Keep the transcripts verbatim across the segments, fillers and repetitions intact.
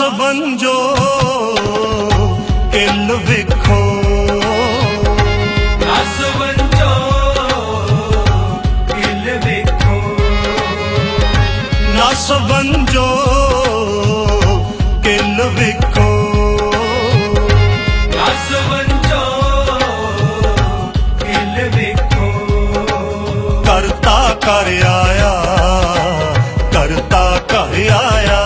ਬੰਜੋ ਕਿਲ ਵੇਖੋ, ਨਸ ਬੰਜੋ ਕਿਲ ਵੇਖੋ, ਨਸ ਬੰਜੋ ਕਿਲ ਵੇਖੋ, ਨਸ ਬੰਜੋ ਕਿਲ ਵੇਖੋ। ਕਰਤਾ ਕਰ ਆਇਆ, ਕਰਤਾ ਕਰ ਆਇਆ,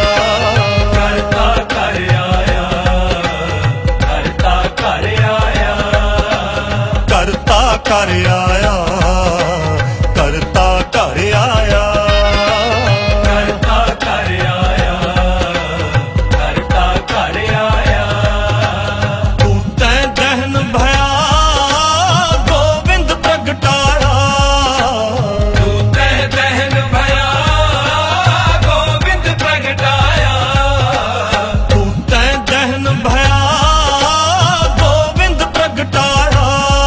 ਕਰ ਆਇਆ, ਕਰਤਾ ਕਰ ਆਇਆ, ਕਰਤਾ ਕਰ ਆਇਆ, ਕਰਤਾ ਕਰ ਆਇਆ। ਤੂੰ ਤੈਂ ਦਹਿਨ ਭਇਆ ਗੋਬਿੰਦ ਪ੍ਰਗਟਾਇਆ, ਤੂੰ ਤੈਂ ਦਹਿਨ ਭਇਆ ਗੋਬਿੰਦ ਪ੍ਰਗਟਾਇਆ, ਤੂੰ ਤੈਂ ਦਹਿਨ ਭਇਆ ਗੋਬਿੰਦ ਪ੍ਰਗਟਾਇਆ,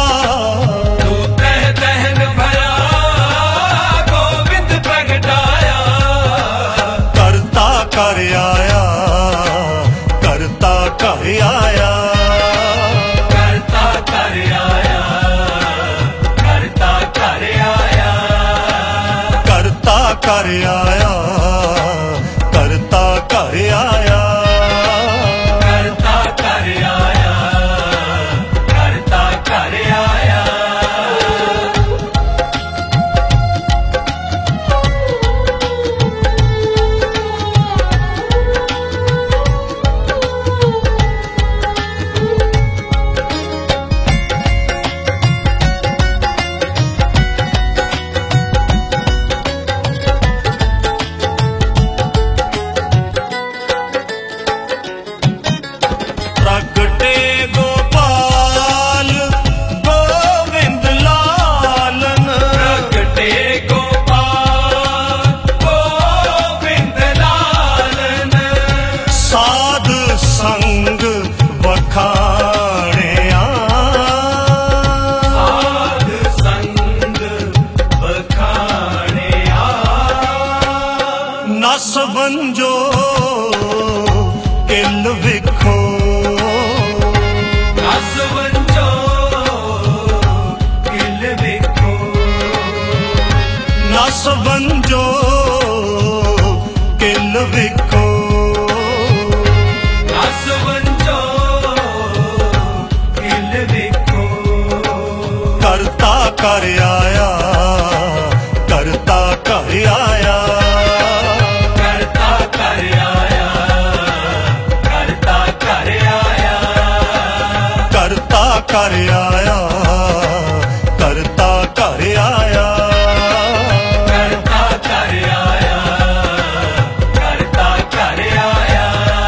ਕਰ ਆਇਆ, ਕਰਤਾ ਕਰ ਆਇਆ, ਕਰਤਾ ਕਰ ਆਇਆ, ਕਰਤਾ ਕਰ ਆਇਆ, ਕਰਤਾ ਕਰ ਆਇਆ, ਕਰਤਾ ਕਰ ਆਇਆ, ਕਰਤਾ ਕਰ ਆਇਆ, ਕਰਤਾ ਕਰ ਆਇਆ। ਪ੍ਰਗਟੇ ਗੋਪਾਲ ਗੋਬਿੰਦ ਲਾਲਨ, ਪ੍ਰਗਟੇ ਗੋਪਾਲ ਗੋਬਿੰਦ ਲਾਲਨ, ਸਾਧ ਸੰਗ ਵਖਾਣਿਆ, ਸਾਧ ਸੰਗ ਵਖਾਣਿਆ। ਨਸ ਬੰਜੋ ਕਿਲ ਵੇਖੋ, ਨਸ ਬੰਜੋ ਕਿਲ ਵੇਖੋ, ਨਸ ਬੰਜੋ ਕਿਲ ਵੇਖੋ, ਨਸ ਬੰਜੋ ਕਿਲ ਵੇਖੋ। ਕਰਤਾ ਕਰ ਆਇਆ, ਕਰਤਾ ਕਰ ਆਇਆ, ਕਰਤਾ ਕਰ ਆਇਆ, ਕਰਤਾ ਕਰ ਆਇਆ, ਕਰਤਾ ਕਰ ਆਇਆ, ਕਰਤਾ ਕਰ ਆਇਆ, ਕਰਤਾ ਕਰ ਆਇਆ, ਕਰਤਾ ਕਰ ਆਇਆ।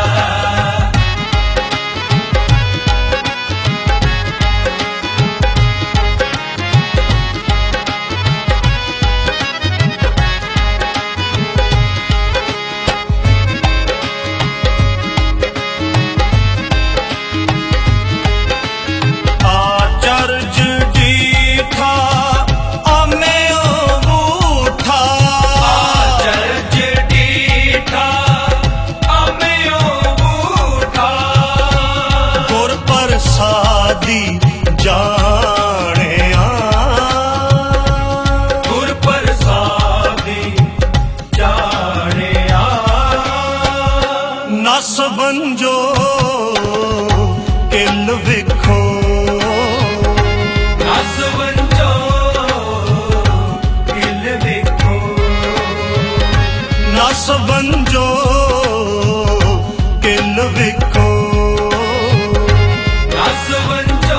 ਆਚਰਜ ਡੀਠਾ ਆਮਿਓ ਬੂਠਾ, ਆਚਰਜ ਡੀਠਾ ਆਮਿਓ ਬੂਠਾ, ਗੁਰ ਪ੍ਰਸਾਦੀ ਜਾਣਿਆ, ਗੁਰ ਪ੍ਰਸਾਦੀ ਜਾਣਿਆ। ਨਸ ਬੰਜੋ ਕਿਲ ਵੇਖੋ, ਨਸ ਬੰਜੋ ਕਿਲ ਵੇਖੋ, ਨਸ ਬੰਜੋ ਕਿਲ ਵੇਖੋ, ਨਸ ਬੰਜੋ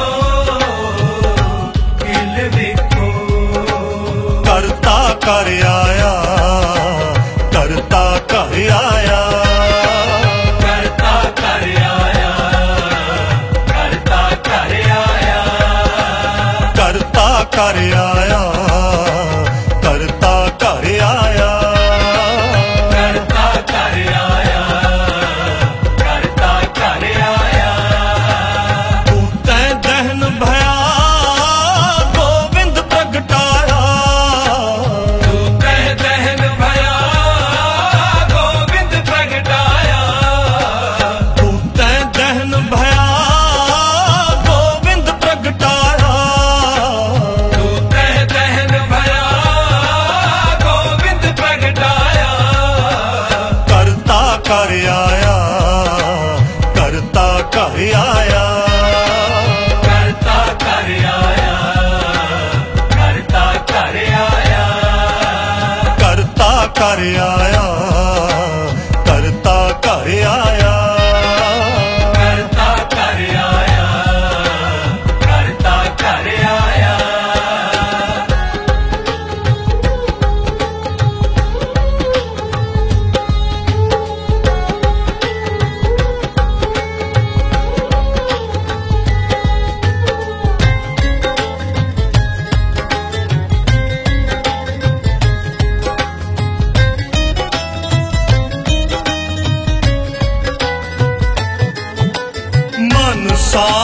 ਕਿਲ ਵੇਖੋ। ਕਰਤਾ ਕਰ ਆਇਆ, ਕਰਤਾ ਕਰ ਆਇਆ, ਕਰਤਾ ਕਰ ਆਇਆ, ਕਰਤਾ ਕਰ ਆਇਆ, ਕਰਤਾ ਕਰ ਆਇਆ, ਕਰਤਾ ਕਰ ਆਇਆ, ਕਰਤਾ ਕਰ ਆਇਆ, ਕਰਤਾ ਕਰ ਆਇਆ। ਤੂੰ ਤੈਂ ਦਹਿਨ ਭਇਆ ਗੋਬਿੰਦ ਪ੍ਰਗਟਾਇਆ, ਤੂੰ ਤੈਂ ਦਹਿਨ ਭਇਆ ਗੋਬਿੰਦ ਪ੍ਰਗਟਾਇਆ,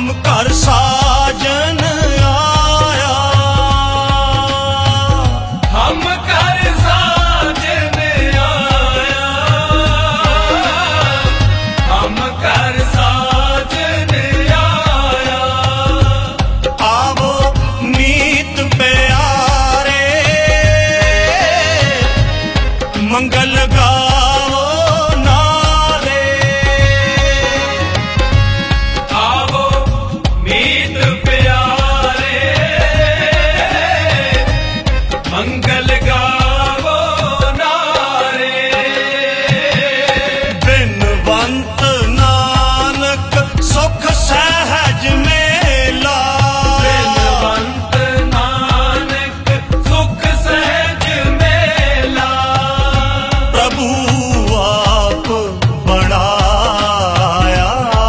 हम कर साजन आया, हम कर साजन आया, हम कर साजन आया। आवो मीत प्यारे, मंगल गाओ नारे। आवो मीत प्यारे, मंगल गावो नारे। बिनवंत नानक सुख सहज मेला, बिनवंत नानक सुख सहज मेला। प्रभु आप बढ़ाया,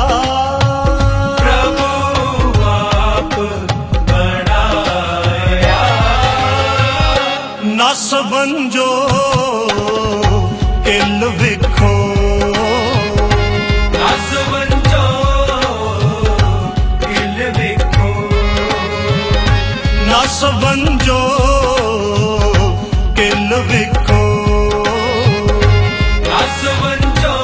प्रभु आप बढ़ाया। नस बंजो किल विखो, नस बंजो किल विखो, नस बंजो किल विखो। नस बंजो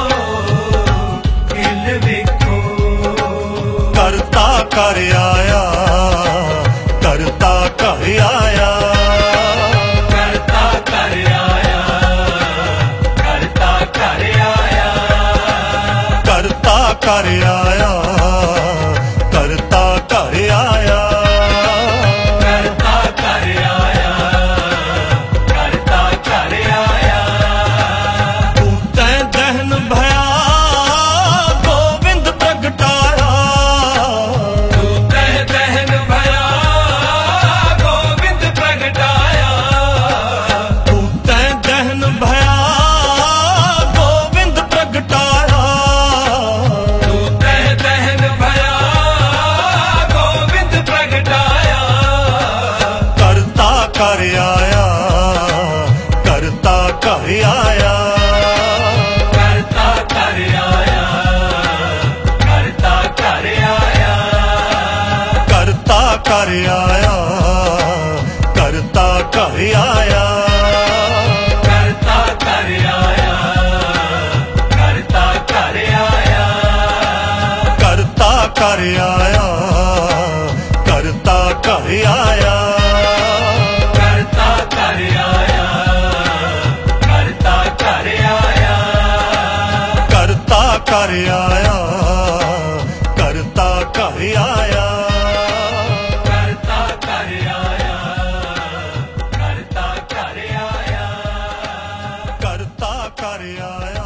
किल विखो। करता कर आया, करता कर आया, करता कर आया, करता कर आया। करता कर आया, करता कर आया, करता कर आया, करता कर आया। तू तै दहन भया गोविंद प्रगटाया, तू तह दहन भया गोविंद प्रगटाया। तू तै दहन भया गोविंद प्रगटाया। तू तह दहन भया गोविंद प्रगटाया। करता कर आया, करता कर आया, करता कर आया, करता कर आया। करता कर आया, करता कर आया, करता कर आया, करता कर आया। करता कर आया, करता कर आया, करता कर आया, करता कर आया। करता कर आया, करता कर आया, करता कर आया, करता कर आया। करता कर आया।